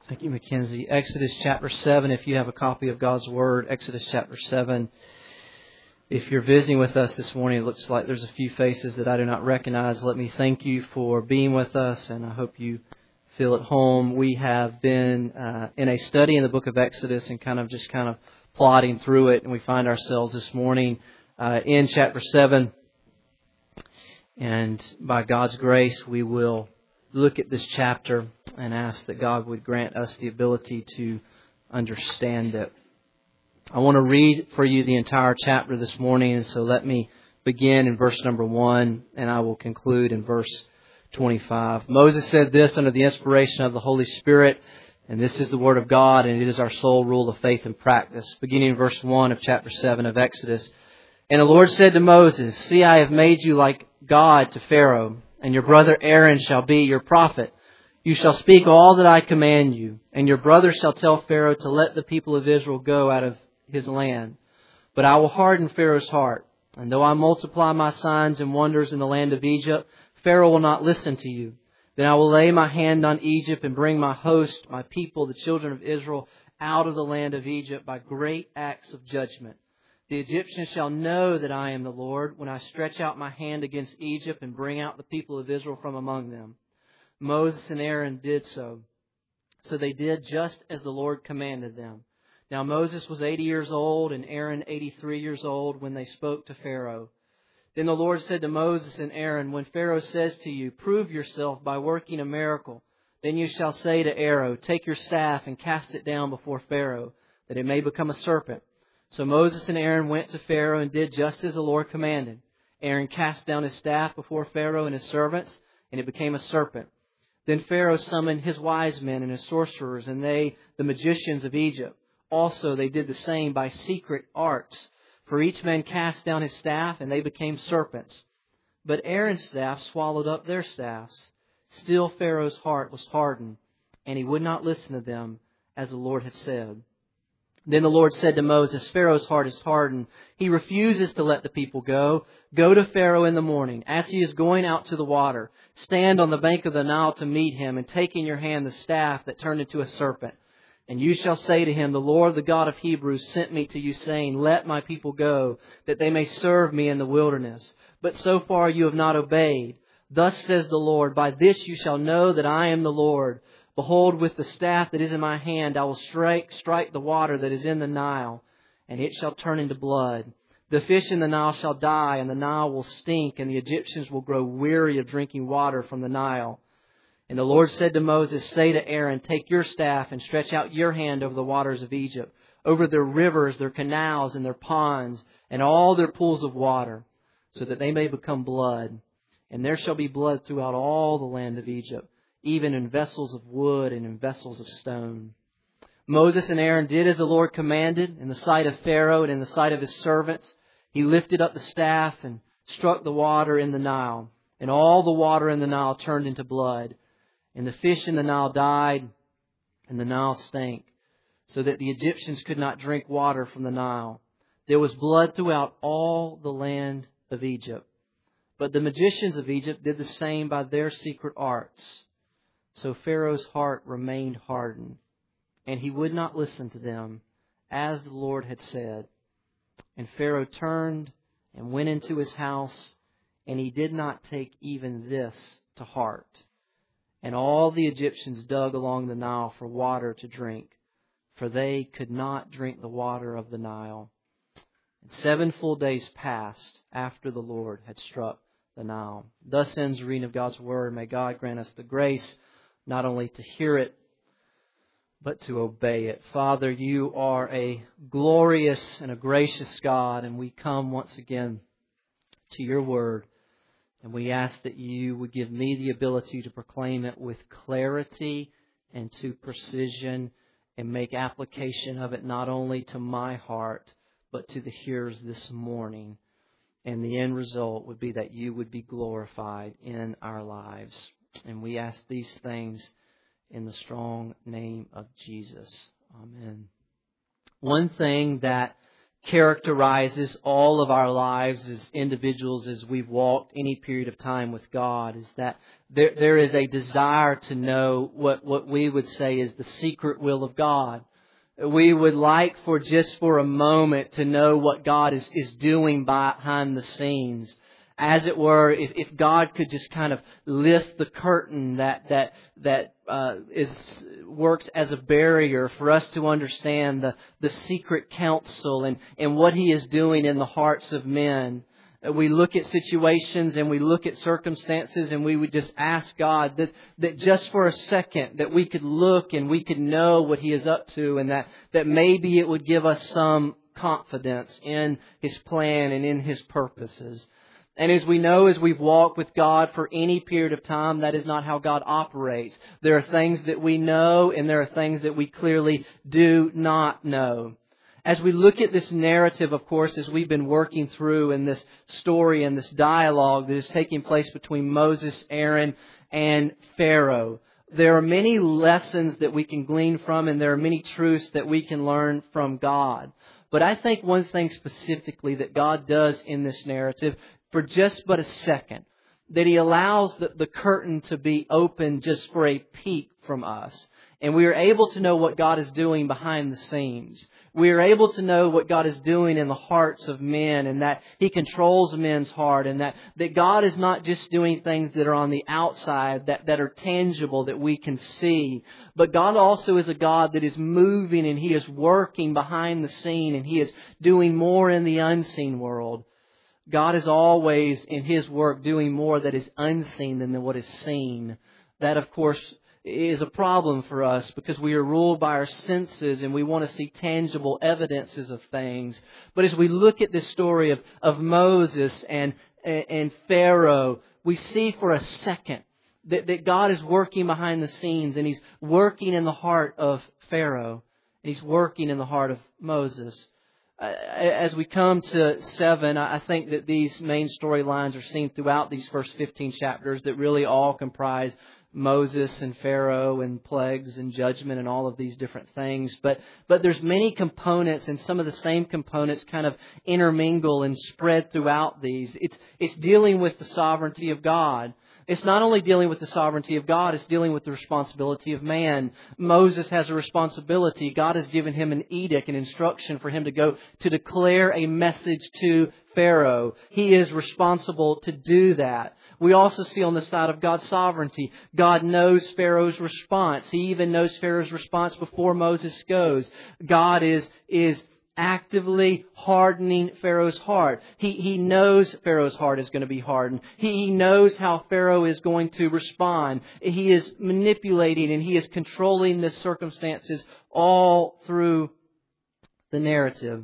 Thank you, Mackenzie. Exodus chapter 7, if you have a copy of God's Word, Exodus chapter 7. If you're visiting with us this morning, it looks like there's a few faces that I do not recognize. Let me thank you for being with us, and I hope you feel at home. We have been in a study in the book of Exodus and kind of plodding through it, and we find ourselves this morning in chapter 7. And by God's grace, we will look at this chapter and ask that God would grant us the ability to understand it. I want to read for you the entire chapter this morning, and so let me begin in verse number 1, and I will conclude in verse 25. Moses said this under the inspiration of the Holy Spirit, and this is the Word of God, and it is our sole rule of faith and practice. Beginning in verse 1 of chapter 7 of Exodus. And the Lord said to Moses, "See, I have made you like God to Pharaoh, and your brother Aaron shall be your prophet. You shall speak all that I command you, and your brother shall tell Pharaoh to let the people of Israel go out of his land. But I will harden Pharaoh's heart, and though I multiply my signs and wonders in the land of Egypt, Pharaoh will not listen to you. Then I will lay my hand on Egypt and bring my host, my people, the children of Israel, out of the land of Egypt by great acts of judgment. The Egyptians shall know that I am the Lord when I stretch out my hand against Egypt and bring out the people of Israel from among them." Moses and Aaron did so. So they did just as the Lord commanded them. Now Moses was 80 years old and Aaron 83 years old when they spoke to Pharaoh. Then the Lord said to Moses and Aaron, "When Pharaoh says to you, 'Prove yourself by working a miracle,' then you shall say to Aaron, 'Take your staff and cast it down before Pharaoh, that it may become a serpent.'" So Moses and Aaron went to Pharaoh and did just as the Lord commanded. Aaron cast down his staff before Pharaoh and his servants, and it became a serpent. Then Pharaoh summoned his wise men and his sorcerers, and they, the magicians of Egypt. Also they did the same by secret arts. For each man cast down his staff, and they became serpents. But Aaron's staff swallowed up their staffs. Still Pharaoh's heart was hardened, and he would not listen to them, as the Lord had said. Then the Lord said to Moses, "Pharaoh's heart is hardened. He refuses to let the people go. Go to Pharaoh in the morning, as he is going out to the water. Stand on the bank of the Nile to meet him, and take in your hand the staff that turned into a serpent. And you shall say to him, 'The Lord, the God of Hebrews, sent me to you, saying, Let my people go, that they may serve me in the wilderness. But so far you have not obeyed. Thus says the Lord, by this you shall know that I am the Lord. Behold, with the staff that is in my hand, I will strike the water that is in the Nile, and it shall turn into blood. The fish in the Nile shall die, and the Nile will stink, and the Egyptians will grow weary of drinking water from the Nile.' And the Lord said to Moses, 'Say to Aaron, take your staff and stretch out your hand over the waters of Egypt, over their rivers, their canals, and their ponds, and all their pools of water, so that they may become blood. And there shall be blood throughout all the land of Egypt, even in vessels of wood and in vessels of stone.' Moses and Aaron did as the Lord commanded in the sight of Pharaoh and in the sight of his servants. He lifted up the staff and struck the water in the Nile, and all the water in the Nile turned into blood. And the fish in the Nile died, and the Nile stank, so that the Egyptians could not drink water from the Nile. There was blood throughout all the land of Egypt. But the magicians of Egypt did the same by their secret arts. So Pharaoh's heart remained hardened, and he would not listen to them, as the Lord had said. And Pharaoh turned and went into his house, and he did not take even this to heart. And all the Egyptians dug along the Nile for water to drink, for they could not drink the water of the Nile. And 7 full days passed after the Lord had struck the Nile." Thus ends the reading of God's Word. May God grant us the grace not only to hear it, but to obey it. Father, you are a glorious and a gracious God, and we come once again to your Word. And we ask that you would give me the ability to proclaim it with clarity and to precision, and make application of it not only to my heart, but to the hearers this morning. And the end result would be that you would be glorified in our lives. And we ask these things in the strong name of Jesus. Amen. One thing that characterizes all of our lives as individuals as we've walked any period of time with God is that there is a desire to know what we would say is the secret will of God. We would like just for a moment to know what God is doing behind the scenes. As it were, if God could just kind of lift the curtain that works as a barrier for us to understand the secret counsel and what He is doing in the hearts of men. We look at situations and we look at circumstances and we would just ask God that just for a second that we could look and we could know what He is up to, and that maybe it would give us some confidence in His plan and in His purposes. And as we know, as we've walked with God for any period of time, that is not how God operates. There are things that we know and there are things that we clearly do not know. As we look at this narrative, of course, as we've been working through in this story and this dialogue that is taking place between Moses, Aaron, and Pharaoh, there are many lessons that we can glean from, and there are many truths that we can learn from God. But I think one thing specifically that God does in this narrative, for just but a second, that He allows the curtain to be open just for a peek from us. And we are able to know what God is doing behind the scenes. We are able to know what God is doing in the hearts of men, and that He controls men's heart, and that God is not just doing things that are on the outside, that are tangible, that we can see. But God also is a God that is moving and He is working behind the scene, and He is doing more in the unseen world. God is always in His work doing more that is unseen than what is seen. That, of course, is a problem for us because we are ruled by our senses and we want to see tangible evidences of things. But as we look at this story of Moses and Pharaoh, we see for a second that God is working behind the scenes, and He's working in the heart of Pharaoh, and He's working in the heart of Moses. As we come to 7, I think that these main storylines are seen throughout these first 15 chapters that really all comprise Moses and Pharaoh and plagues and judgment and all of these different things. But there's many components, and some of the same components kind of intermingle and spread throughout these. It's dealing with the sovereignty of God. It's not only dealing with the sovereignty of God, it's dealing with the responsibility of man. Moses has a responsibility. God has given him an edict, an instruction for him to go to declare a message to Pharaoh. He is responsible to do that. We also see on the side of God's sovereignty, God knows Pharaoh's response. He even knows Pharaoh's response before Moses goes. God is actively hardening Pharaoh's heart. He knows Pharaoh's heart is going to be hardened. He knows how Pharaoh is going to respond. He is manipulating and he is controlling the circumstances all through the narrative.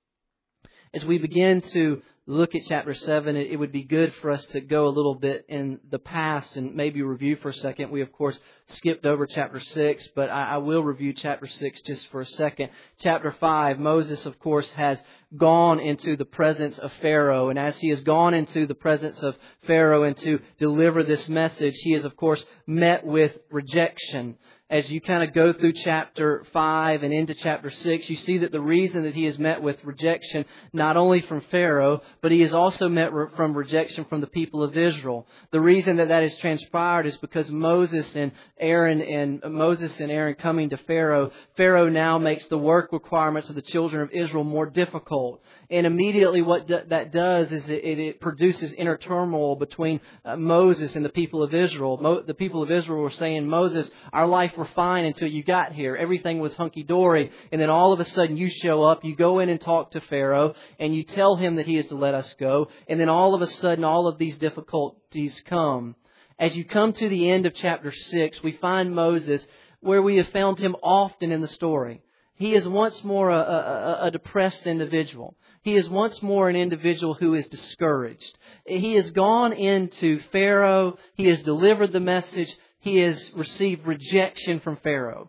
As we begin to look at chapter 7, it would be good for us to go a little bit in the past and maybe review for a second. We, of course, skipped over chapter 6, but I will review chapter 6 just for a second. Chapter 5, Moses, of course, has gone into the presence of Pharaoh. And as he has gone into the presence of Pharaoh and to deliver this message, he is, of course, met with rejection. As you kind of go through chapter 5 and into chapter 6, you see that the reason that he is met with rejection, not only from Pharaoh, but he is also met from rejection from the people of Israel. The reason that has transpired is because Moses and Aaron coming to Pharaoh, Pharaoh now makes the work requirements of the children of Israel more difficult. And immediately what that does is it produces inner turmoil between Moses and the people of Israel. The people of Israel were saying, Moses, our life were fine until you got here. Everything was hunky-dory. And then all of a sudden you show up, you go in and talk to Pharaoh, and you tell him that he is to let us go. And then all of a sudden all of these difficulties come. As you come to the end of chapter 6, we find Moses where we have found him often in the story. He is once more a depressed individual. He is once more an individual who is discouraged. He has gone into Pharaoh. He has delivered the message. He has received rejection from Pharaoh.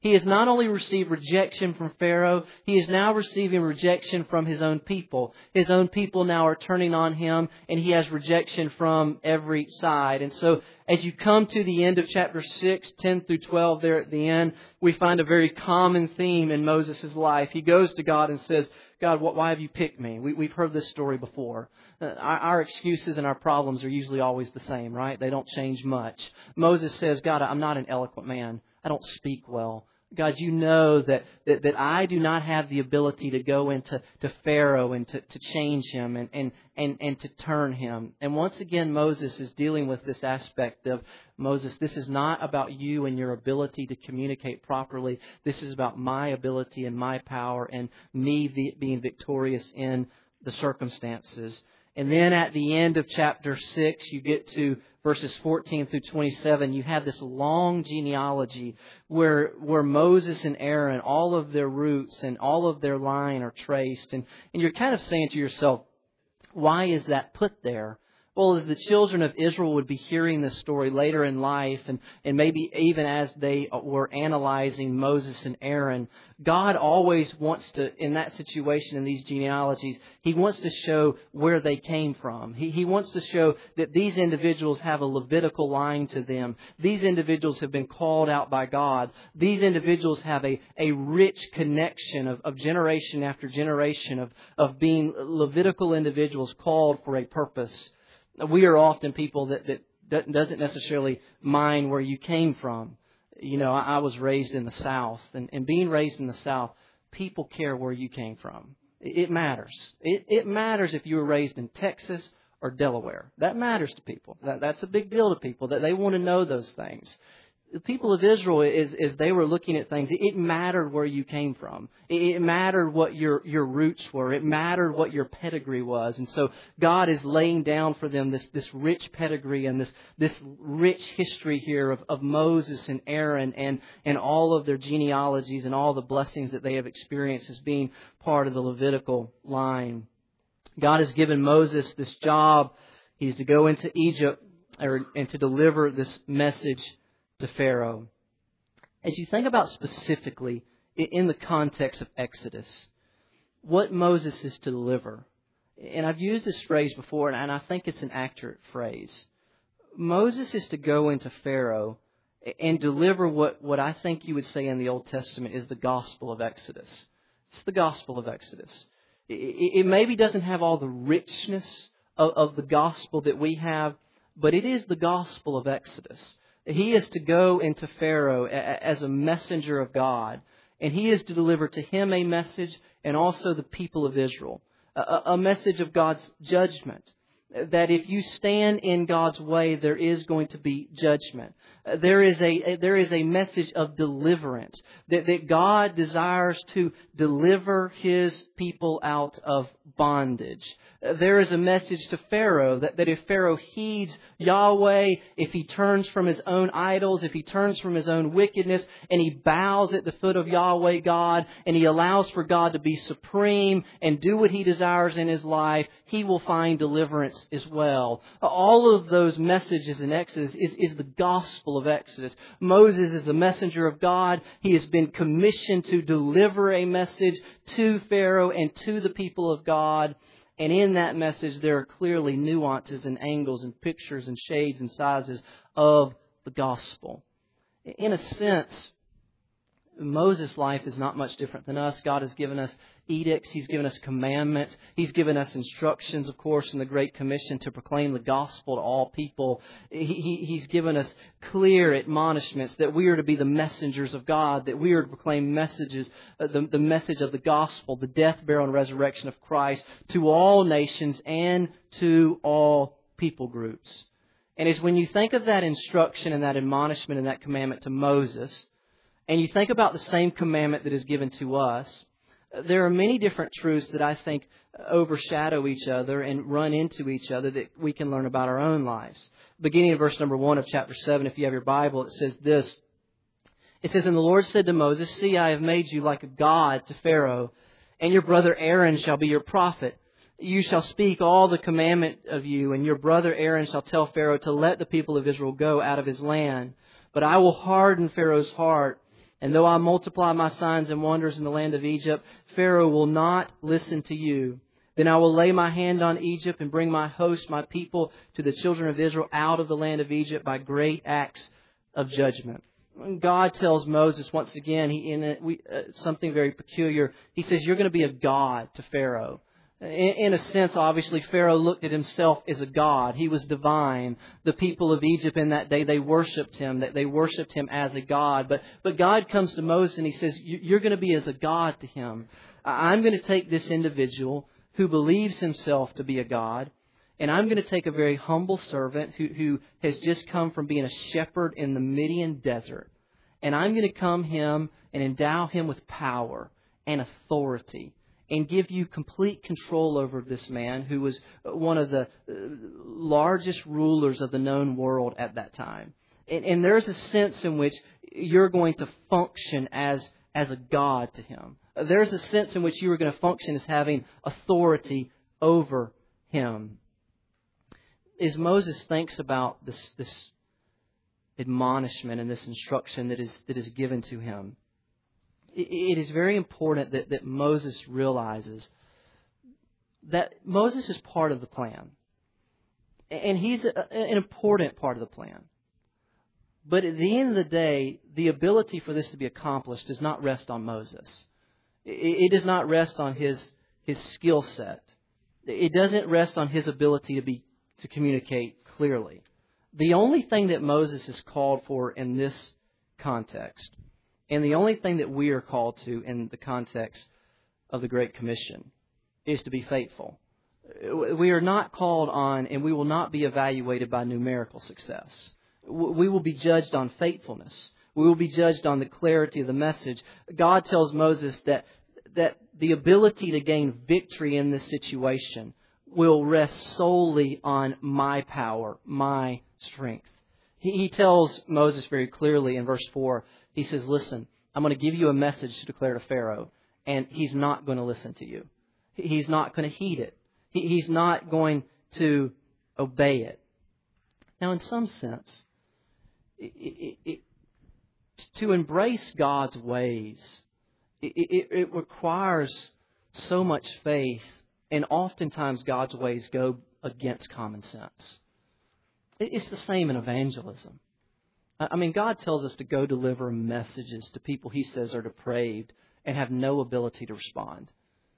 He has not only received rejection from Pharaoh, he is now receiving rejection from his own people. His own people now are turning on him, and he has rejection from every side. And so as you come to the end of chapter 6, 10 through 12 there at the end, we find a very common theme in Moses' life. He goes to God and says, God, why have you picked me? We've heard this story before. Our excuses and our problems are usually always the same, right? They don't change much. Moses says, God, I'm not an eloquent man. I don't speak well. God, you know that I do not have the ability to go into Pharaoh and to change him and to turn him. And once again, Moses is dealing with this aspect of, Moses, this is not about you and your ability to communicate properly. This is about my ability and my power and me being victorious in the circumstances. And then at the end of chapter 6, you get to verses 14 through 27. You have this long genealogy where Moses and Aaron, all of their roots and all of their line are traced. And you're kind of saying to yourself, why is that put there? Well, as the children of Israel would be hearing this story later in life, and maybe even as they were analyzing Moses and Aaron, God always wants to, in that situation, in these genealogies, He wants to show where they came from. He wants to show that these individuals have a Levitical line to them. These individuals have been called out by God. These individuals have a rich connection of generation after generation of being Levitical individuals called for a purpose. We are often people that doesn't necessarily mind where you came from. You know, I was raised in the South, and being raised in the South, people care where you came from. It matters. It matters if you were raised in Texas or Delaware. That matters to people. That's a big deal to people, that they want to know those things. The people of Israel, as they were looking at things, it mattered where you came from. It mattered what your roots were. It mattered what your pedigree was. And so God is laying down for them this rich pedigree and this rich history here of Moses and Aaron and all of their genealogies and all the blessings that they have experienced as being part of the Levitical line. God has given Moses this job. He's to go into Egypt and to deliver this message to Pharaoh. As you think about specifically in the context of Exodus, what Moses is to deliver, and I've used this phrase before, and I think it's an accurate phrase. Moses is to go into Pharaoh and deliver what I think you would say in the Old Testament is the gospel of Exodus. It's the gospel of Exodus. It maybe doesn't have all the richness of the gospel that we have, but it is the gospel of Exodus. He is to go into Pharaoh as a messenger of God, and he is to deliver to him a message and also the people of Israel, a message of God's judgment. That if you stand in God's way, there is going to be judgment. There is a message of deliverance. That God desires to deliver His people out of bondage. There is a message to Pharaoh that if Pharaoh heeds Yahweh, if he turns from his own idols, if he turns from his own wickedness, and he bows at the foot of Yahweh God, and he allows for God to be supreme and do what He desires in his life, he will find deliverance as well. All of those messages in Exodus is the gospel of Exodus. Moses is a messenger of God. He has been commissioned to deliver a message to Pharaoh and to the people of God. And in that message, there are clearly nuances and angles and pictures and shades and sizes of the gospel. In a sense, Moses' life is not much different than us. God has given us edicts. He's given us commandments. He's given us instructions, of course, in the Great Commission to proclaim the gospel to all people. He's given us clear admonishments that we are to be the messengers of God, that we are to proclaim messages, the message of the gospel, the death, burial, and resurrection of Christ to all nations and to all people groups. And it's when you think of that instruction and that admonishment and that commandment to Moses, and you think about the same commandment that is given to us, there are many different truths that I think overshadow each other and run into each other that we can learn about our own lives. Beginning in verse number 1 of chapter 7, if you have your Bible, it says this. It says, "And the Lord said to Moses, See, I have made you like a god to Pharaoh, and your brother Aaron shall be your prophet. You shall speak all the commandment of you, and your brother Aaron shall tell Pharaoh to let the people of Israel go out of his land. But I will harden Pharaoh's heart, And though I multiply my signs and wonders in the land of Egypt, Pharaoh will not listen to you. Then I will lay my hand on Egypt and bring my host, my people, to the children of Israel out of the land of Egypt by great acts of judgment. God tells Moses once again, something very peculiar. He says, you're going to be a god to Pharaoh. In a sense, obviously, Pharaoh looked at himself as a god. He was divine. The people of Egypt in that day, they worshipped him. They worshipped him as a god. But God comes to Moses and He says, you're going to be as a god to him. I'm going to take this individual who believes himself to be a god, and I'm going to take a very humble servant who has just come from being a shepherd in the Midian desert, and I'm going to come him and endow him with power and authority and give you complete control over this man who was one of the largest rulers of the known world at that time. And there's a sense in which you're going to function as a god to him. There's a sense in which you are going to function as having authority over him. As Moses thinks about this admonishment and this instruction that is given to him, it is very important that Moses realizes that Moses is part of the plan. And he's an important part of the plan. But at the end of the day, the ability for this to be accomplished does not rest on Moses. It does not rest on his skill set. It doesn't rest on his ability to communicate clearly. The only thing that Moses is called for in this context, and the only thing that we are called to in the context of the Great Commission, is to be faithful. We are not called on, and we will not be evaluated by numerical success. We will be judged on faithfulness. We will be judged on the clarity of the message. God tells Moses that the ability to gain victory in this situation will rest solely on my power, my strength. He tells Moses very clearly in verse 4, he says, listen, I'm going to give you a message to declare to Pharaoh, and he's not going to listen to you. He's not going to heed it. He's not going to obey it. Now, in some sense, to embrace God's ways, it requires so much faith, and oftentimes God's ways go against common sense. It's the same in evangelism. I mean, God tells us to go deliver messages to people He says are depraved and have no ability to respond.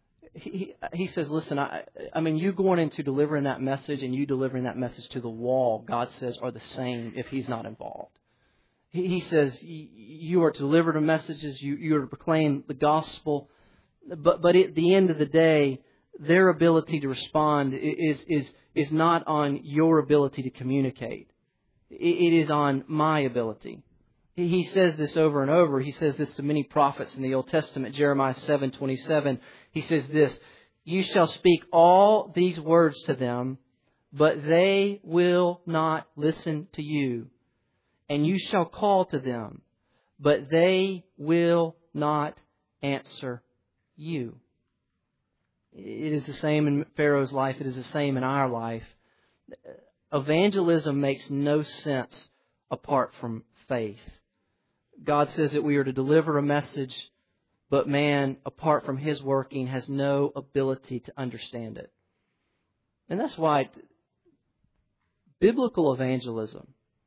He says, listen, I mean, you going into delivering that message and you delivering that message to the wall, God says, are the same if He's not involved. He says, you are to deliver the messages, you are to proclaim the gospel, but at the end of the day, their ability to respond is not on your ability to communicate. It is on my ability. He says this over and over. He says this to many prophets in the Old Testament. Jeremiah 7:27. He says this, you shall speak all these words to them, but they will not listen to you. And you shall call to them, but they will not answer you. It is the same in Pharaoh's life. It is the same in our life. Evangelism makes no sense apart from faith. God says that we are to deliver a message, but man, apart from His working, has no ability to understand it. And that's why biblical evangelism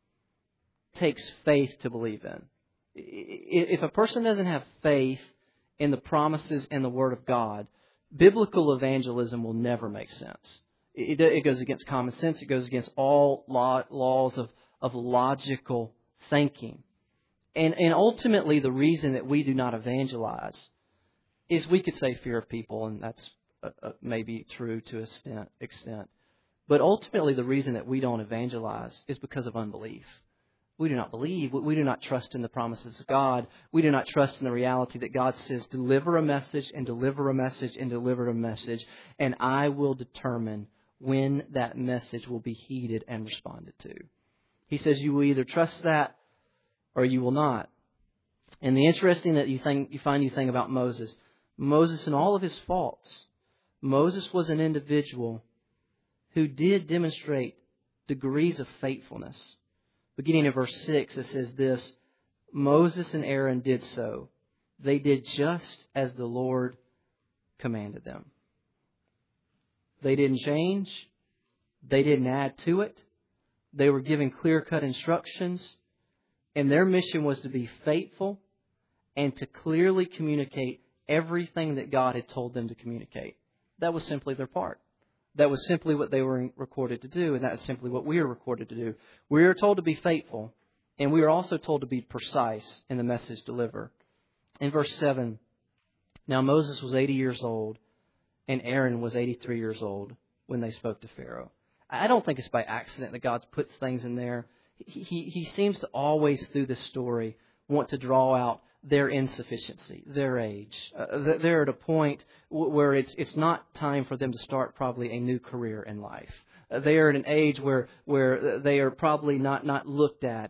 takes faith to believe in. If a person doesn't have faith in the promises and the Word of God, biblical evangelism will never make sense. It goes against common sense. It goes against all laws of logical thinking. And ultimately, the reason that we do not evangelize is, we could say, fear of people, and that's maybe true to an extent. But ultimately, the reason that we don't evangelize is because of unbelief. We do not believe. We do not trust in the promises of God. We do not trust in the reality that God says, deliver a message and deliver a message and deliver a message, and I will determine when that message will be heeded and responded to. He says you will either trust that or you will not. And the interesting that you find about Moses in all of his faults, Moses was an individual who did demonstrate degrees of faithfulness. Beginning in verse 6, it says this, Moses and Aaron did so. They did just as the Lord commanded them. They didn't change. They didn't add to it. They were given clear-cut instructions. And their mission was to be faithful and to clearly communicate everything that God had told them to communicate. That was simply their part. That was simply what they were recorded to do, and that's simply what we are recorded to do. We are told to be faithful, and we are also told to be precise in the message delivered. In verse 7, now Moses was 80 years old, and Aaron was 83 years old when they spoke to Pharaoh. I don't think it's by accident that God puts things in there. He seems to always, through this story, want to draw out their insufficiency, their age. They're at a point where it's not time for them to start probably a new career in life. They are at an age where they are probably not looked at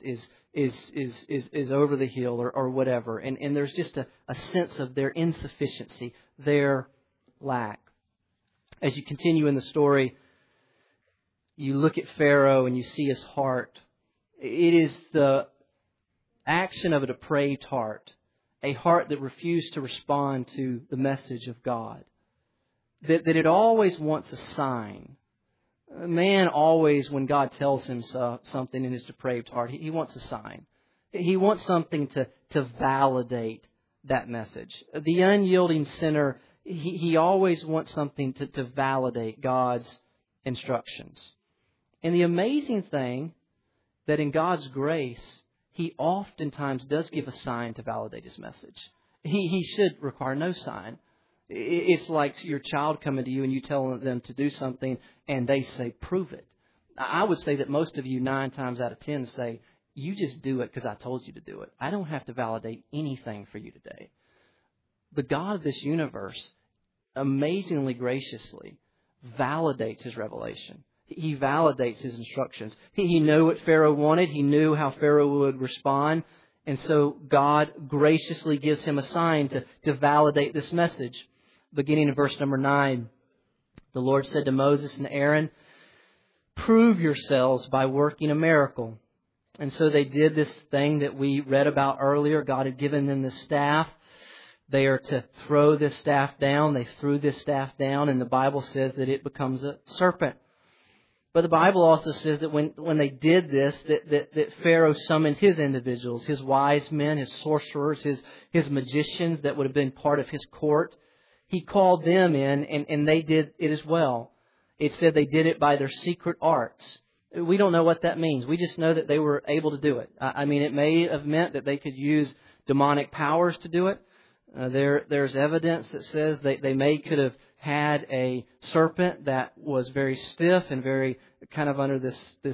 is over the hill or whatever. And there's just a sense of their insufficiency, their lack. As you continue in the story, you look at Pharaoh and you see his heart. It is the action of a depraved heart, a heart that refused to respond to the message of God, that it always wants a sign. Man always, when God tells him something in his depraved heart, he wants a sign. He wants something to validate that message. The unyielding sinner, he always wants something to validate God's instructions. And the amazing thing, that in God's grace, He oftentimes does give a sign to validate His message. He should require no sign. It's like your child coming to you and you tell them to do something and they say, prove it. I would say that most of you, 9 times out of 10, say, you just do it because I told you to do it. I don't have to validate anything for you today. The God of this universe, amazingly graciously, validates His revelation. He validates His instructions. He knew what Pharaoh wanted. He knew how Pharaoh would respond. And so God graciously gives him a sign to validate this message. Beginning in verse number 9, the Lord said to Moses and Aaron, prove yourselves by working a miracle. And so they did this thing that we read about earlier. God had given them the staff. They are to throw this staff down. They threw this staff down, and the Bible says that it becomes a serpent. But the Bible also says that when they did this, that Pharaoh summoned his individuals, his wise men, his sorcerers, his magicians that would have been part of his court. He called them in, and they did it as well. It said they did it by their secret arts. We don't know what that means. We just know that they were able to do it. I mean, it may have meant that they could use demonic powers to do it. There's evidence that says they could have had a serpent that was very stiff and very kind of under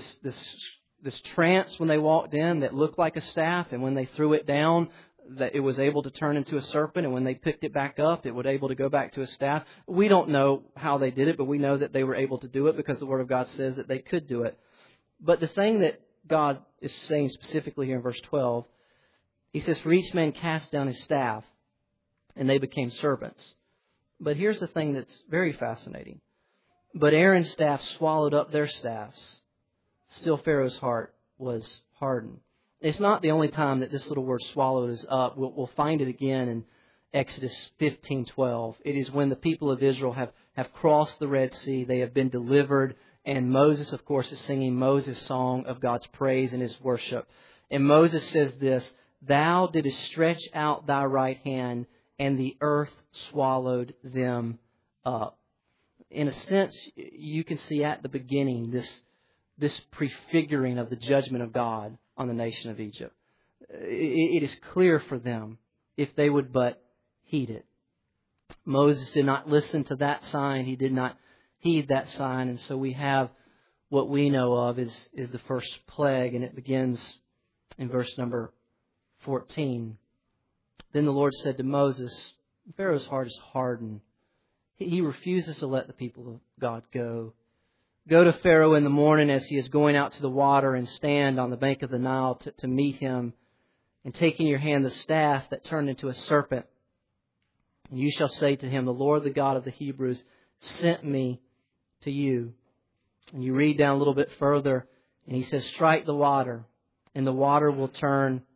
this trance when they walked in that looked like a staff, and when they threw it down, that it was able to turn into a serpent, and when they picked it back up, it was able to go back to a staff. We don't know how they did it, but we know that they were able to do it because the Word of God says that they could do it. But the thing that God is saying specifically here in verse 12, He says, for each man cast down his staff, and they became serpents. But here's the thing that's very fascinating. But Aaron's staff swallowed up their staffs. Still Pharaoh's heart was hardened. It's not the only time that this little word swallowed is up. We'll find it again in Exodus 15:12. It is when the people of Israel have crossed the Red Sea. They have been delivered. And Moses, of course, is singing Moses' song of God's praise and His worship. And Moses says this, thou didst stretch out thy right hand, and the earth swallowed them up. In a sense, you can see at the beginning this prefiguring of the judgment of God on the nation of Egypt. It is clear for them if they would but heed it. Moses did not listen to that sign. He did not heed that sign. And so we have what we know of is the first plague, and it begins in verse number 14. Then the Lord said to Moses, Pharaoh's heart is hardened. He refuses to let the people of God go. Go to Pharaoh in the morning as he is going out to the water, and stand on the bank of the Nile to meet him. And take in your hand the staff that turned into a serpent. And you shall say to him, the Lord, the God of the Hebrews, sent me to you. And you read down a little bit further, and he says, strike the water, and the water will turn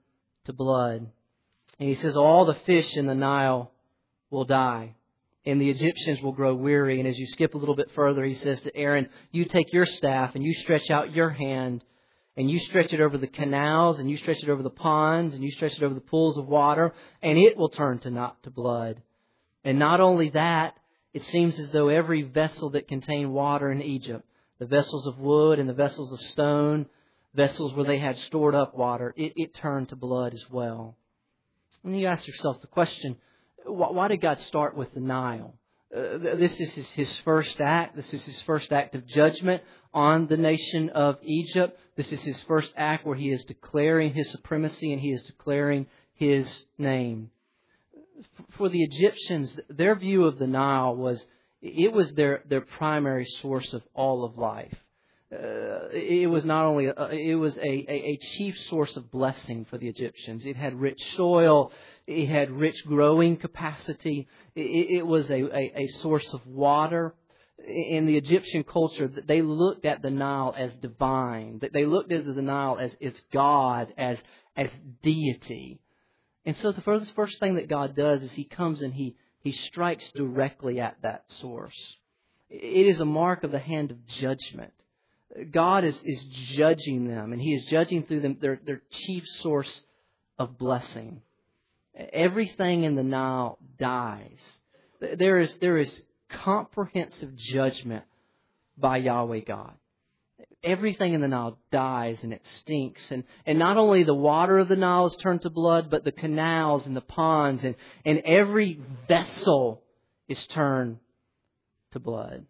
to blood. And he says, all the fish in the Nile will die, and the Egyptians will grow weary. And as you skip a little bit further, he says to Aaron, you take your staff and you stretch out your hand, and you stretch it over the canals, and you stretch it over the ponds, and you stretch it over the pools of water, and it will turn to blood. And not only that, it seems as though every vessel that contained water in Egypt, the vessels of wood and the vessels of stone, vessels where they had stored up water, it turned to blood as well. And you ask yourself the question, why did God start with the Nile? This is his first act. This is his first act of judgment on the nation of Egypt. This is his first act where he is declaring his supremacy and he is declaring his name. For the Egyptians, their view of the Nile was their primary source of all of life. It was not only it was a chief source of blessing for the Egyptians. It had rich soil, it had rich growing capacity. It was a source of water. In the Egyptian culture, they looked at the Nile as divine. They looked at the Nile as God, as deity. And so the first thing that God does is He comes and He strikes directly at that source. It is a mark of the hand of judgment. God is judging them, and He is judging through them their chief source of blessing. Everything in the Nile dies. There is comprehensive judgment by Yahweh God. Everything in the Nile dies and it stinks. And not only the water of the Nile is turned to blood, but the canals and the ponds and every vessel is turned to blood.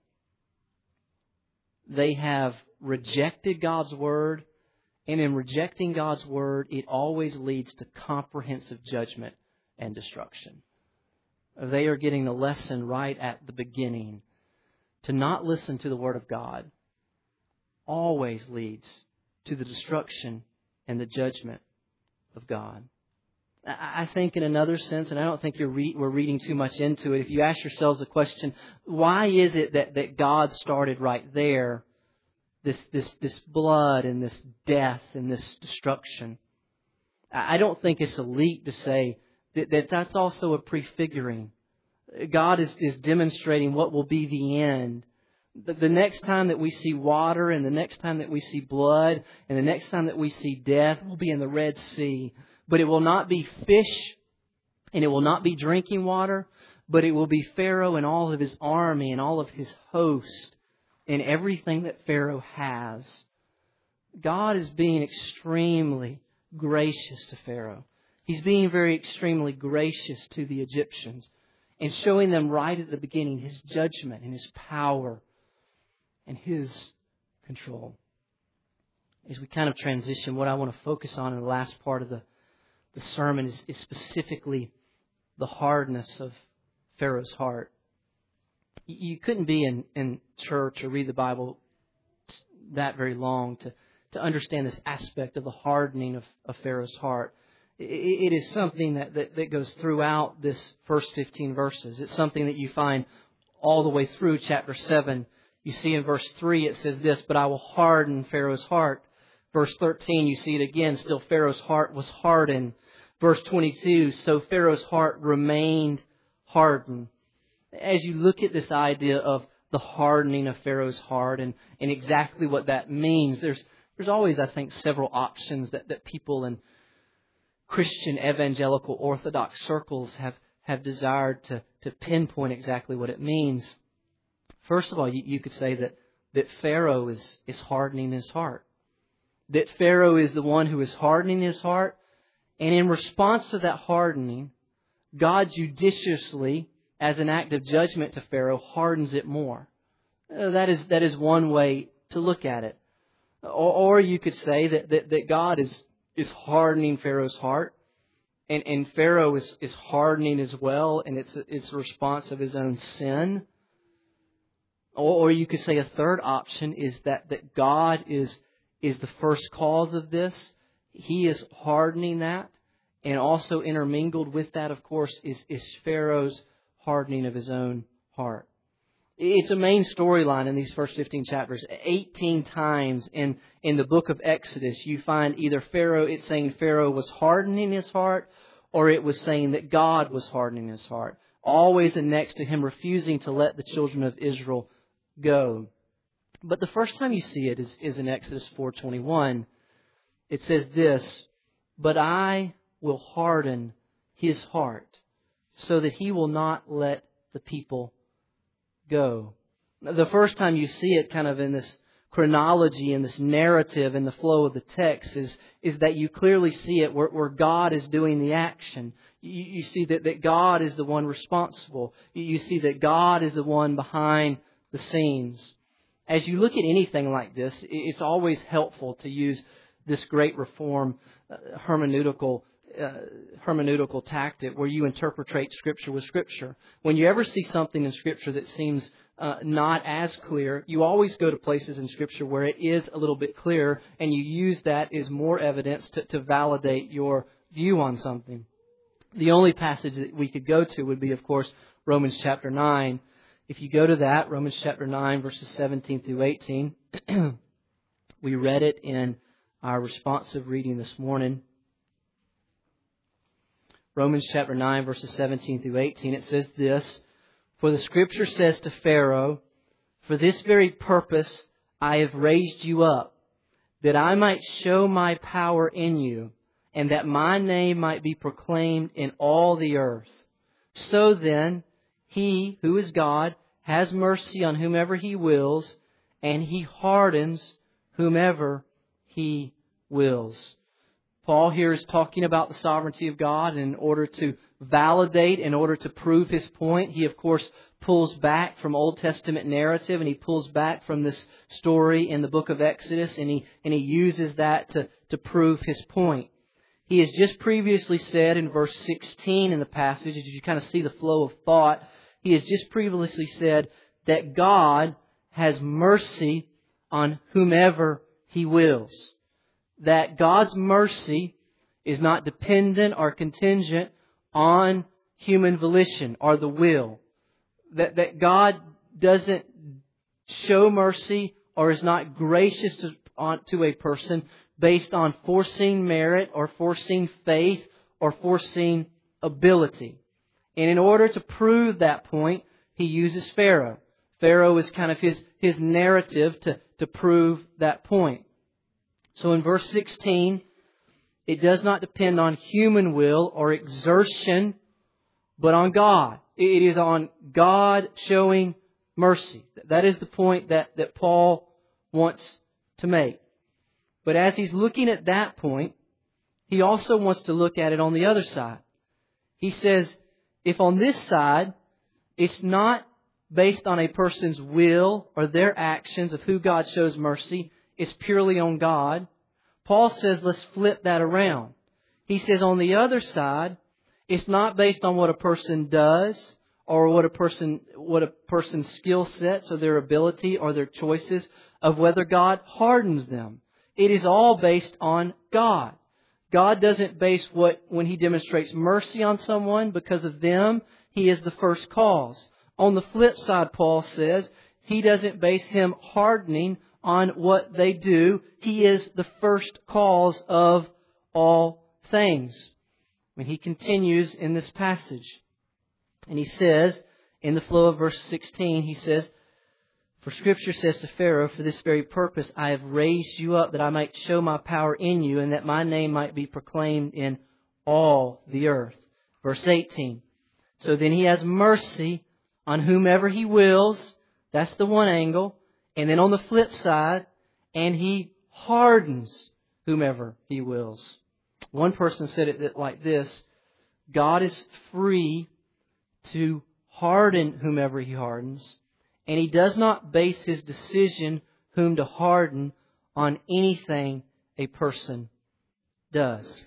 They have rejected God's Word, and in rejecting God's Word, it always leads to comprehensive judgment and destruction. They are getting the lesson right at the beginning. To not listen to the Word of God always leads to the destruction and the judgment of God. I think in another sense, and I don't think we're reading too much into it, if you ask yourselves the question, why is it that God started right there, this blood and this death and this destruction? I don't think it's a leap to say that's also a prefiguring. God is demonstrating what will be the end. The next time that we see water, and the next time that we see blood, and the next time that we see death will be in the Red Sea. But it will not be fish, and it will not be drinking water, but it will be Pharaoh and all of his army and all of his host and everything that Pharaoh has. God is being extremely gracious to Pharaoh. He's being very extremely gracious to the Egyptians and showing them right at the beginning His judgment and His power and His control. As we kind of transition, what I want to focus on in the last part of the sermon is specifically the hardness of Pharaoh's heart. You couldn't be in church or read the Bible that very long to understand this aspect of the hardening of Pharaoh's heart. It is something that goes throughout this first 15 verses. It's something that you find all the way through chapter 7. You see in verse 3 it says this, but I will harden Pharaoh's heart. Verse 13, you see it again, still Pharaoh's heart was hardened. Verse 22, so Pharaoh's heart remained hardened. As you look at this idea of the hardening of Pharaoh's heart and exactly what that means, there's always, I think, several options that people in Christian evangelical Orthodox circles have desired to pinpoint exactly what it means. First of all, you could say that Pharaoh is hardening his heart. That Pharaoh is the one who is hardening his heart. And in response to that hardening, God judiciously, as an act of judgment to Pharaoh, hardens it more. That is one way to look at it. Or you could say that God is hardening Pharaoh's heart. And Pharaoh is hardening as well, and it's a response of his own sin. Or you could say a third option is that God is the first cause of this. He is hardening that. And also intermingled with that, of course, is Pharaoh's hardening of his own heart. It's a main storyline in these first 15 chapters. 18 times in the book of Exodus, you find either it's saying Pharaoh was hardening his heart, or it was saying that God was hardening his heart. Always and next to him refusing to let the children of Israel go. But the first time you see it is in Exodus 4:21. It says this, "But I will harden his heart so that he will not let the people go." The first time you see it kind of in this chronology, in this narrative, in the flow of the text is that you clearly see it where God is doing the action. You see that God is the one responsible. You see that God is the one behind the scenes. As you look at anything like this, it's always helpful to use this great reform hermeneutical tactic where you interpret Scripture with Scripture. When you ever see something in Scripture that seems not as clear, you always go to places in Scripture where it is a little bit clearer, and you use that as more evidence to validate your view on something. The only passage that we could go to would be, of course, Romans chapter 9. If you go to that, Romans chapter 9, verses 17 through 18, we read it in our responsive reading this morning. Romans chapter 9, verses 17 through 18, it says this, "For the Scripture says to Pharaoh, 'For this very purpose I have raised you up, that I might show my power in you, and that my name might be proclaimed in all the earth. So then, He, who is God, has mercy on whomever He wills, and He hardens whomever He wills.'" Paul here is talking about the sovereignty of God, and in order to validate, in order to prove his point, he of course pulls back from Old Testament narrative, and he pulls back from this story in the book of Exodus, and he uses that to prove his point. He has just previously said in verse 16 in the passage, as you kind of see the flow of thought, he has just previously said that God has mercy on whomever He wills. That God's mercy is not dependent or contingent on human volition or the will. That God doesn't show mercy or is not gracious to a person based on foreseen merit or foreseen faith or foreseen ability. And in order to prove that point, he uses Pharaoh. Pharaoh is kind of his narrative to prove that point. So in verse 16, it does not depend on human will or exertion, but on God. It is on God showing mercy. That is the point that Paul wants to make. But as he's looking at that point, he also wants to look at it on the other side. He says, if on this side, it's not based on a person's will or their actions of who God shows mercy, it's purely on God. Paul says, let's flip that around. He says on the other side, it's not based on what a person does or what a person's skill sets or their ability or their choices of whether God hardens them. It is all based on God. God doesn't base when He demonstrates mercy on someone because of them, He is the first cause. On the flip side, Paul says, He doesn't base Him hardening on what they do. He is the first cause of all things. When he continues in this passage, and he says, in the flow of verse 16, he says, "For Scripture says to Pharaoh, 'For this very purpose I have raised you up, that I might show my power in you, and that my name might be proclaimed in all the earth.'" Verse 18, "So then He has mercy on whomever He wills." That's the one angle. And then on the flip side, and He hardens whomever He wills. One person said it like this: God is free to harden whomever He hardens, and He does not base His decision whom to harden on anything a person does.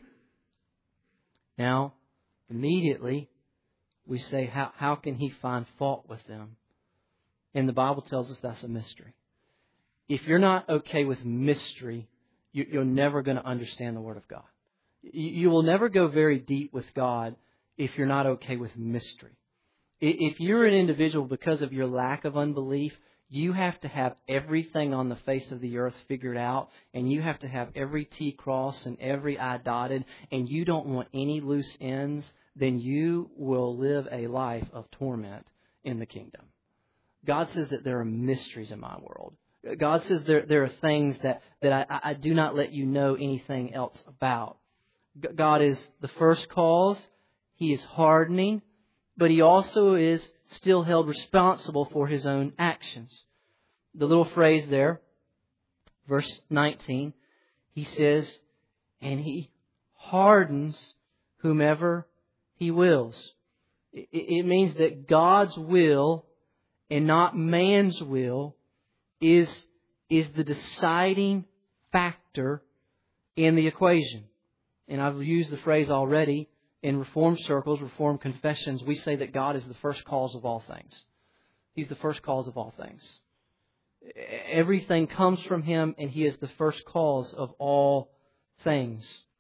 Now, immediately, we say, how can He find fault with them? And the Bible tells us that's a mystery. If you're not okay with mystery, you're never going to understand the Word of God. You will never go very deep with God if you're not okay with mystery. If you're an individual, because of your lack of unbelief, you have to have everything on the face of the earth figured out, and you have to have every T crossed and every I dotted, and you don't want any loose ends, then you will live a life of torment in the kingdom. God says that there are mysteries in my world. God says there are things that I do not let you know anything else about. God is the first cause. He is hardening, but He also is still held responsible for His own actions. The little phrase there, verse 19, He says, and He hardens whomever He wills. It means that God's will and not man's will is the deciding factor in the equation. And I've used the phrase already. In Reformed circles, Reformed confessions, we say that God is the first cause of all things. He's the first cause of all things. Everything comes from Him, and He is the first cause of all things.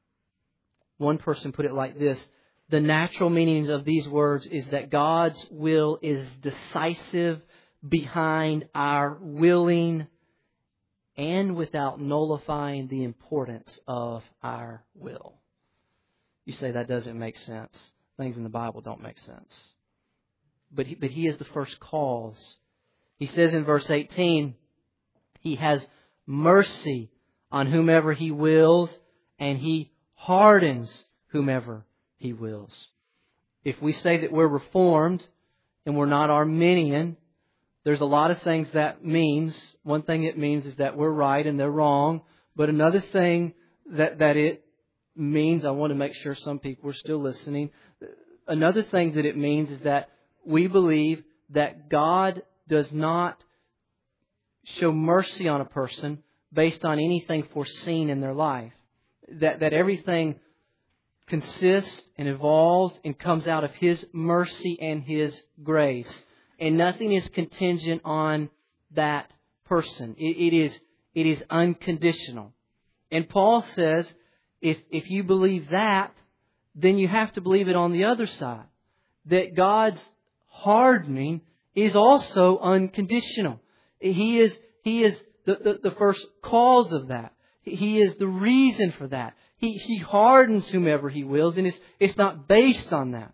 One person put it like this: the natural meanings of these words is that God's will is decisive behind our willing and without nullifying the importance of our will. You say that doesn't make sense. Things in the Bible don't make sense. But He is the first cause. He says in verse 18, He has mercy on whomever He wills, and He hardens whomever He wills. If we say that we're Reformed and we're not Arminian, there's a lot of things that means. One thing it means is that we're right and they're wrong. But another thing that it means, I want to make sure some people are still listening. Another thing that it means is that we believe that God does not show mercy on a person based on anything foreseen in their life. That everything consists and evolves and comes out of His mercy and His grace. And nothing is contingent on that person. It is unconditional. And Paul says, if you believe that, then you have to believe it on the other side. That God's hardening is also unconditional. He is the first cause of that. He is the reason for that. He hardens whomever He wills, and it's not based on that.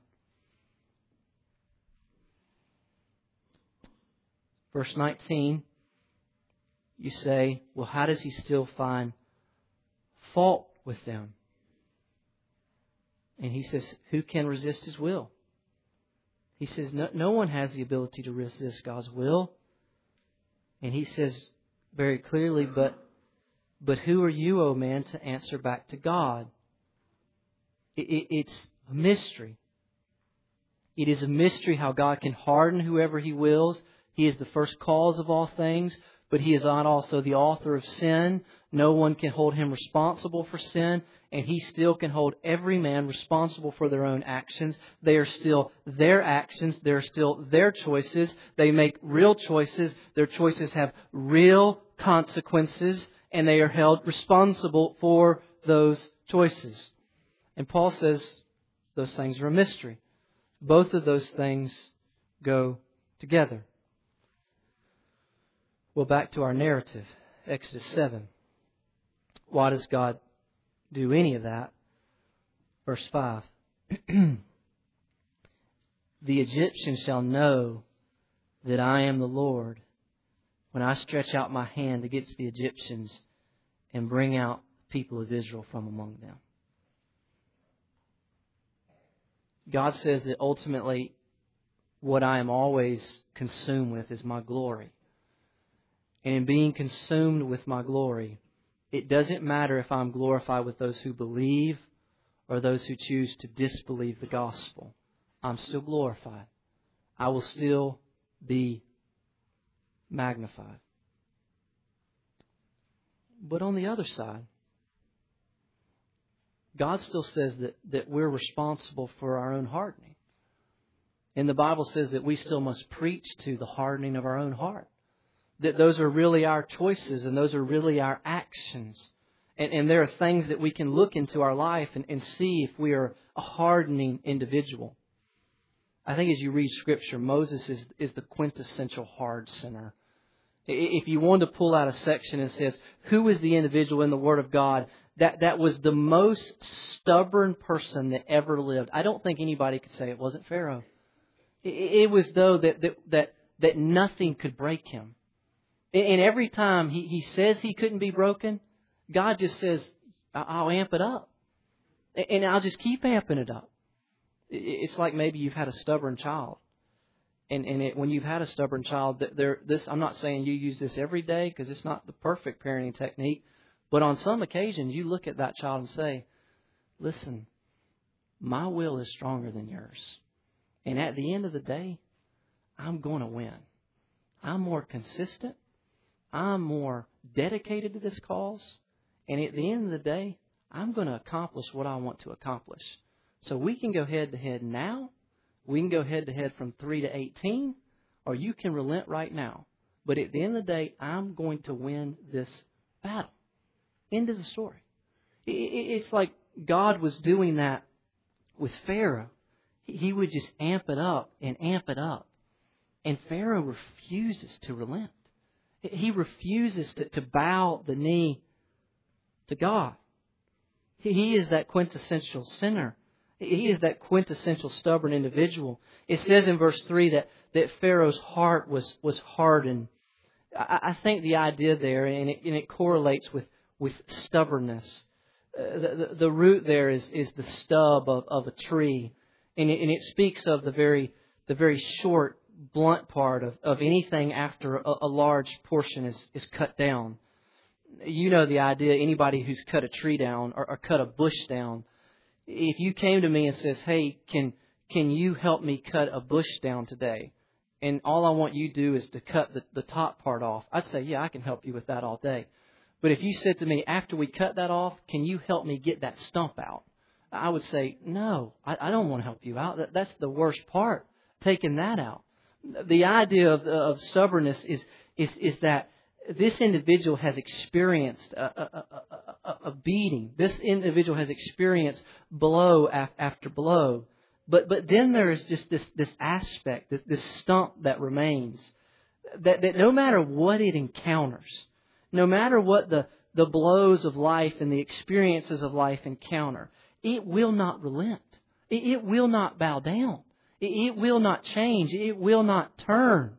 Verse 19, you say, well, how does He still find fault with them? And He says, who can resist His will? He says, no one has the ability to resist God's will. And He says very clearly, but who are you, O man, to answer back to God? It's a mystery. It is a mystery how God can harden whoever He wills. He is the first cause of all things, but He is not also the author of sin. No one can hold Him responsible for sin, and He still can hold every man responsible for their own actions. They are still their actions. They are still their choices. They make real choices. Their choices have real consequences, and they are held responsible for those choices. And Paul says those things are a mystery. Both of those things go together. Well, back to our narrative, Exodus 7. Why does God do any of that? Verse 5. The Egyptians shall know that I am the Lord when I stretch out my hand against the Egyptians and bring out the people of Israel from among them. God says that ultimately what I am always consumed with is my glory. And in being consumed with my glory, it doesn't matter if I'm glorified with those who believe or those who choose to disbelieve the gospel. I'm still glorified. I will still be magnified. But on the other side, God still says that we're responsible for our own hardening. And the Bible says that we still must preach to the hardening of our own heart. That those are really our choices and those are really our actions. And there are things that we can look into our life and see if we are a hardening individual. I think as you read Scripture, Moses is the quintessential hard sinner. If you wanted to pull out a section and says, who is the individual in the Word of God that was the most stubborn person that ever lived, I don't think anybody could say it wasn't Pharaoh. It was though that nothing could break him. And every time he says he couldn't be broken, God just says, I'll amp it up. And I'll just keep amping it up. It's like maybe you've had a stubborn child. And when you've had a stubborn child, I'm not saying you use this every day because it's not the perfect parenting technique. But on some occasions, you look at that child and say, listen, my will is stronger than yours. And at the end of the day, I'm going to win. I'm more consistent. I'm more dedicated to this cause. And at the end of the day, I'm going to accomplish what I want to accomplish. So we can go head to head now. We can go head to head from 3 to 18. Or you can relent right now. But at the end of the day, I'm going to win this battle. End of the story. It's like God was doing that with Pharaoh. He would just amp it up and amp it up. And Pharaoh refuses to relent. He refuses to bow the knee to God. He is that quintessential sinner. He is that quintessential stubborn individual. It says in verse 3 that Pharaoh's heart was hardened. I think the idea there, and it correlates with stubbornness. The root there is the stub of a tree. And it speaks of the very short, blunt part of anything after a large portion is cut down. You know the idea, anybody who's cut a tree down or cut a bush down, if you came to me and says, hey, can you help me cut a bush down today? And all I want you to do is to cut the top part off. I'd say, yeah, I can help you with that all day. But if you said to me, after we cut that off, can you help me get that stump out? I would say, no, I don't want to help you out. That's the worst part, taking that out. The idea of stubbornness is that this individual has experienced a beating. This individual has experienced blow after blow. But then there is just this aspect, this stump that remains, that no matter what it encounters, no matter what the blows of life and the experiences of life encounter, it will not relent. It will not bow down. It will not change. It will not turn.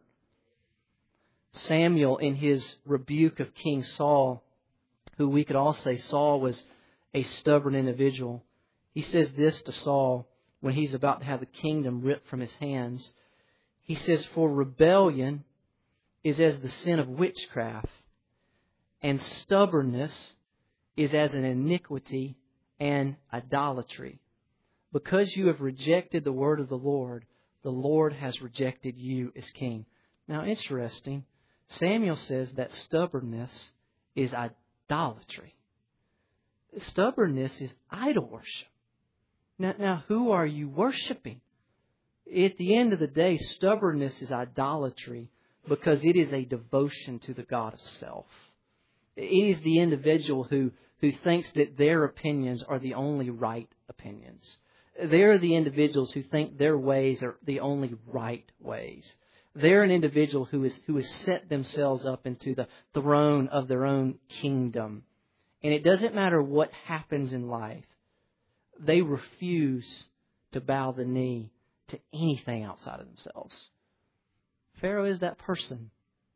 Samuel, in his rebuke of King Saul, who we could all say Saul was a stubborn individual, he says this to Saul when he's about to have the kingdom ripped from his hands. He says, for rebellion is as the sin of witchcraft, and stubbornness is as an iniquity and idolatry. Because you have rejected the word of the Lord has rejected you as king. Now, interesting. Samuel says that stubbornness is idolatry. Stubbornness is idol worship. Now, who are you worshiping? At the end of the day, stubbornness is idolatry because it is a devotion to the God of self. It is the individual who thinks that their opinions are the only right opinions. They're the individuals who think their ways are the only right ways. They're an individual who has set themselves up into the throne of their own kingdom. And it doesn't matter what happens in life. They refuse to bow the knee to anything outside of themselves. Pharaoh is that person.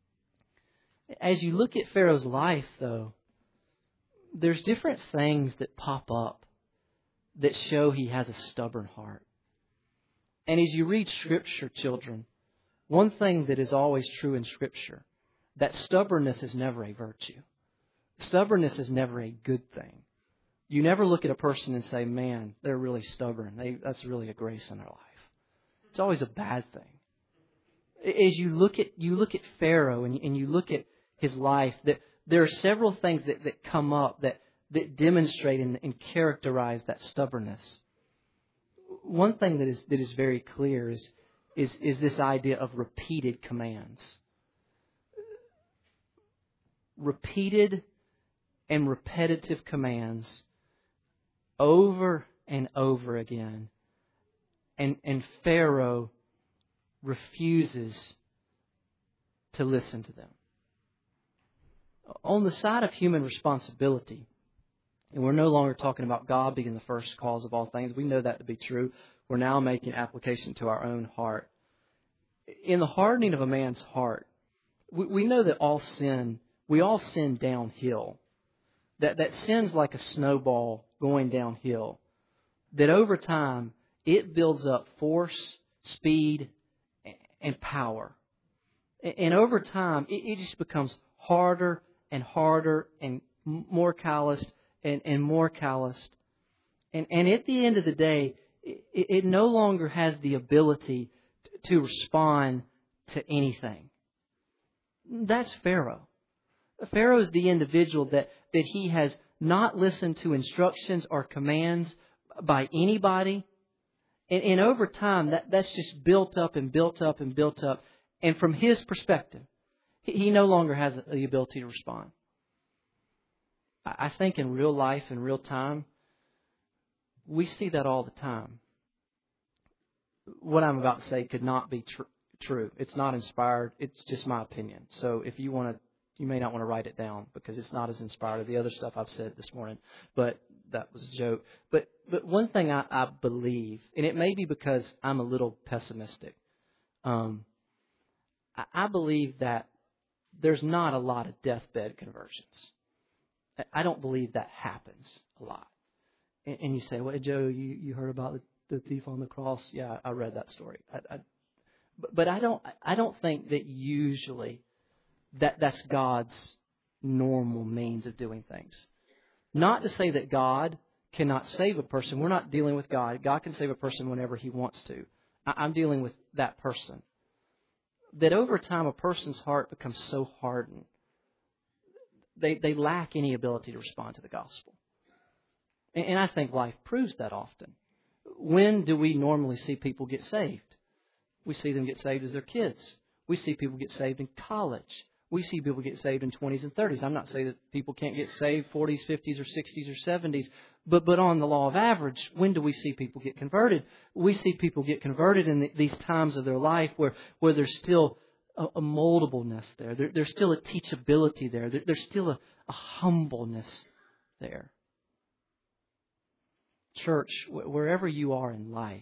As you look at Pharaoh's life, though, there's different things that pop up that show he has a stubborn heart. And as you read Scripture, children, one thing that is always true in Scripture, that stubbornness is never a virtue. Stubbornness is never a good thing. You never look at a person and say, man, they're really stubborn. That's really a grace in their life. It's always a bad thing. As you look at Pharaoh and you look at his life, that there are several things that come up that demonstrate and characterize that stubbornness. One thing that is very clear is this idea of repeated commands. Repeated and repetitive commands over and over again. And Pharaoh refuses to listen to them. On the side of human responsibility, and we're no longer talking about God being the first cause of all things. We know that to be true. We're now making application to our own heart. In the hardening of a man's heart, we know that we all sin downhill. That sin's like a snowball going downhill. That over time, it builds up force, speed, and power. And over time, it just becomes harder and harder and more calloused and more calloused. And at the end of the day, it no longer has the ability to respond to anything. That's Pharaoh. Pharaoh is the individual that he has not listened to instructions or commands by anybody. And over time, that's just built up and built up and built up. And from his perspective, he no longer has the ability to respond. I think in real life, in real time, we see that all the time. What I'm about to say could not be true. It's not inspired. It's just my opinion. So if you want to, you may not want to write it down because it's not as inspired as the other stuff I've said this morning. But that was a joke. But one thing I believe, and it may be because I'm a little pessimistic, I believe that there's not a lot of deathbed conversions. I don't believe that happens a lot. And you say, well, Joe, you heard about the thief on the cross? Yeah, I read that story. But I don't think that usually that's God's normal means of doing things. Not to say that God cannot save a person. We're not dealing with God. God can save a person whenever He wants to. I'm dealing with that person. That over time a person's heart becomes so hardened. They lack any ability to respond to the gospel. And I think life proves that often. When do we normally see people get saved? We see them get saved as they're kids. We see people get saved in college. We see people get saved in 20s and 30s. I'm not saying that people can't get saved 40s, 50s, or 60s, or 70s. But on the law of average, when do we see people get converted? We see people get converted in these times of their life where there's still a moldableness there. There's still a teachability there. There's still a humbleness there. Church, wherever you are in life,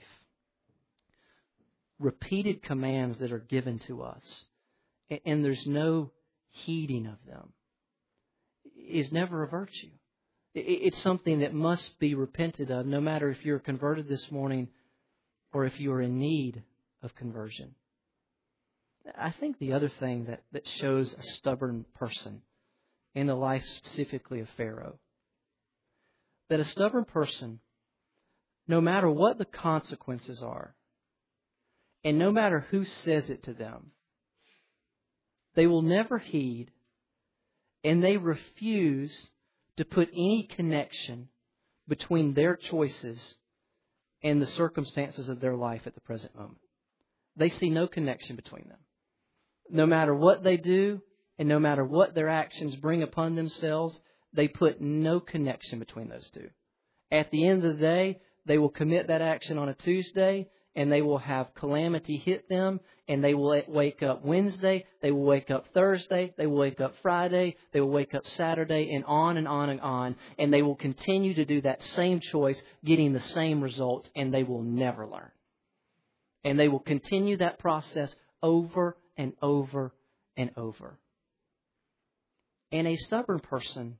repeated commands that are given to us, and there's no heeding of them, is never a virtue. It's something that must be repented of, no matter if you're converted this morning or if you are in need of conversion. I think the other thing that shows a stubborn person in the life specifically of Pharaoh, that a stubborn person, no matter what the consequences are, and no matter who says it to them, they will never heed, and they refuse to put any connection between their choices and the circumstances of their life at the present moment. They see no connection between them. No matter what they do, and no matter what their actions bring upon themselves, they put no connection between those two. At the end of the day, they will commit that action on a Tuesday, and they will have calamity hit them, and they will wake up Wednesday, they will wake up Thursday, they will wake up Friday, they will wake up Saturday, and on and on and on, and they will continue to do that same choice, getting the same results, and they will never learn. And they will continue that process over and over and over. And a stubborn person,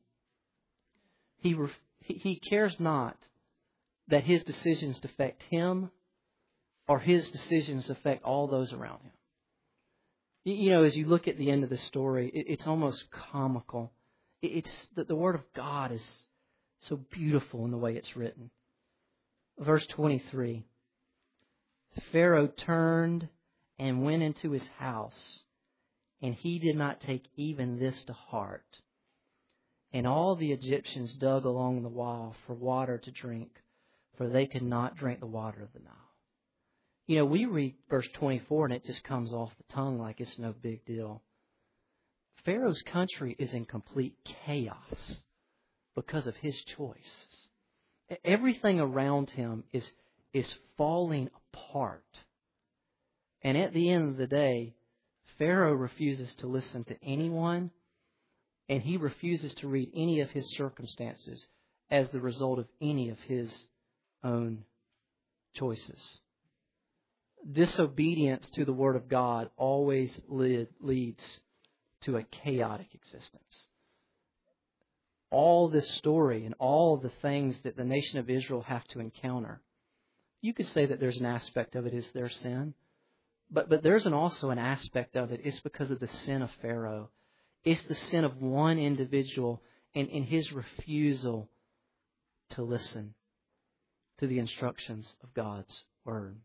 he cares not that his decisions affect him or his decisions affect all those around him. You know, as you look at the end of the story, it's almost comical. It's that the Word of God is so beautiful in the way it's written. Verse 23, Pharaoh turned and went into his house, and he did not take even this to heart. And all the Egyptians dug along the wall for water to drink, for they could not drink the water of the Nile. You know, we read verse 24 and it just comes off the tongue like it's no big deal. Pharaoh's country is in complete chaos because of his choices. Everything around him is falling apart. And at the end of the day, Pharaoh refuses to listen to anyone, and he refuses to read any of his circumstances as the result of any of his own choices. Disobedience to the Word of God always leads to a chaotic existence. All this story and all of the things that the nation of Israel have to encounter, you could say that there's an aspect of it is their sin, but there's also an aspect of it. It's because of the sin of Pharaoh. It's the sin of one individual and in his refusal to listen to the instructions of God's Word.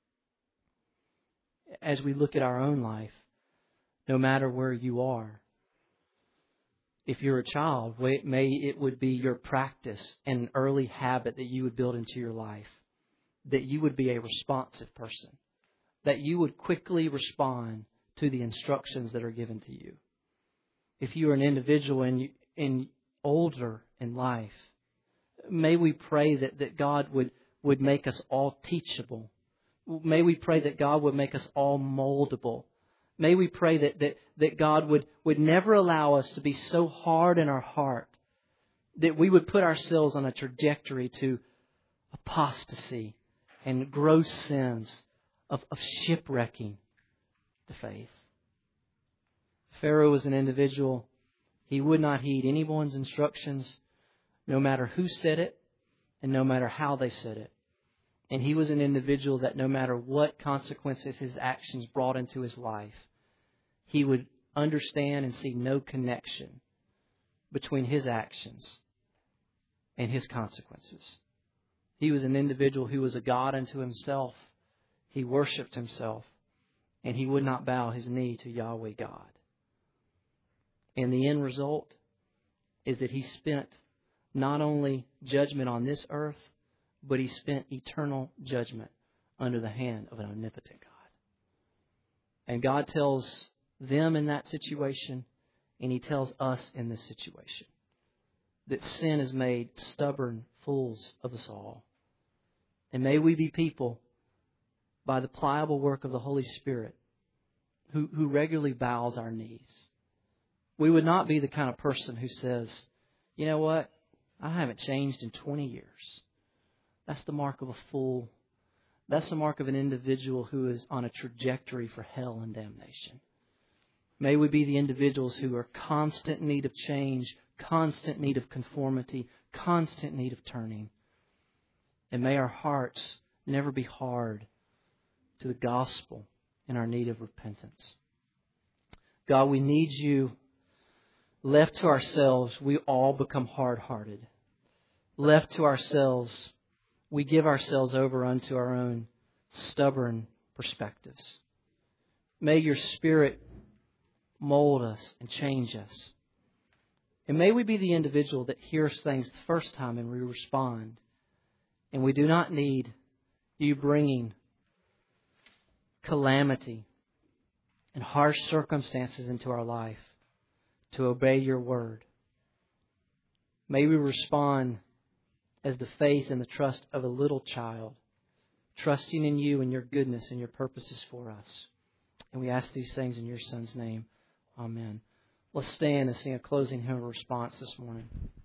As we look at our own life, no matter where you are, if you're a child, it would be your practice and an early habit that you would build into your life, that you would be a responsive person, that you would quickly respond to the instructions that are given to you. If you are an individual and older in life, may we pray that God would make us all teachable. May we pray that God would make us all moldable. May we pray that God would never allow us to be so hard in our heart that we would put ourselves on a trajectory to apostasy and gross sins of shipwrecking the faith. Pharaoh was an individual. He would not heed anyone's instructions, no matter who said it and no matter how they said it. And he was an individual that no matter what consequences his actions brought into his life, he would understand and see no connection between his actions and his consequences. He was an individual who was a God unto himself. He worshipped himself, and he would not bow his knee to Yahweh God. And the end result is that he spent not only judgment on this earth, but he spent eternal judgment under the hand of an omnipotent God. And God tells them in that situation, and He tells us in this situation, that sin has made stubborn fools of us all. And may we be people, by the pliable work of the Holy Spirit, who regularly bows our knees. We would not be the kind of person who says, you know what, I haven't changed in 20 years. That's the mark of a fool. That's the mark of an individual who is on a trajectory for hell and damnation. May we be the individuals who are constant need of change, constant need of conformity, constant need of turning. And may our hearts never be hard to the gospel and our need of repentance. God, we need You. Left to ourselves, we all become hard-hearted. Left to ourselves, we give ourselves over unto our own stubborn perspectives. May Your Spirit mold us and change us. And may we be the individual that hears things the first time and we respond. And we do not need You bringing calamity and harsh circumstances into our life to obey Your word. May we respond as the faith and the trust of a little child, trusting in You and Your goodness and Your purposes for us. And we ask these things in Your Son's name. Amen. Let's stand and sing a closing hymn of response this morning.